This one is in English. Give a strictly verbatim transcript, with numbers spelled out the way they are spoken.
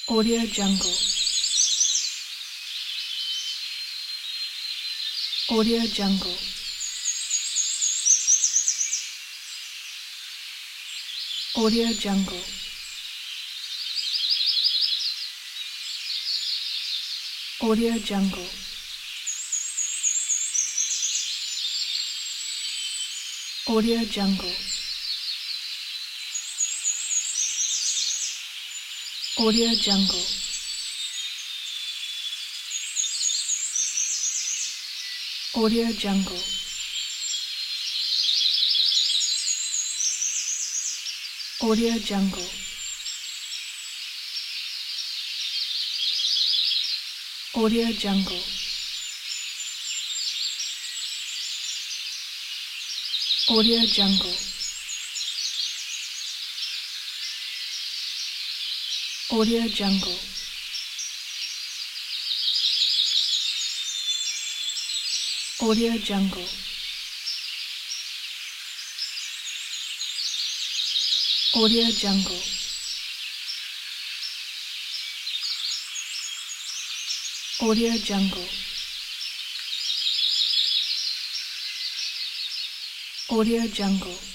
Audio Jungle. Audio Jungle. Audio Jungle. Audio Jungle. Audio Jungle. Audio Jungle. Audio Jungle. Audio Jungle. Audio Jungle. Audio Jungle. Audio Jungle. Audio Jungle. Audio Jungle. Audio Jungle. Audio Jungle.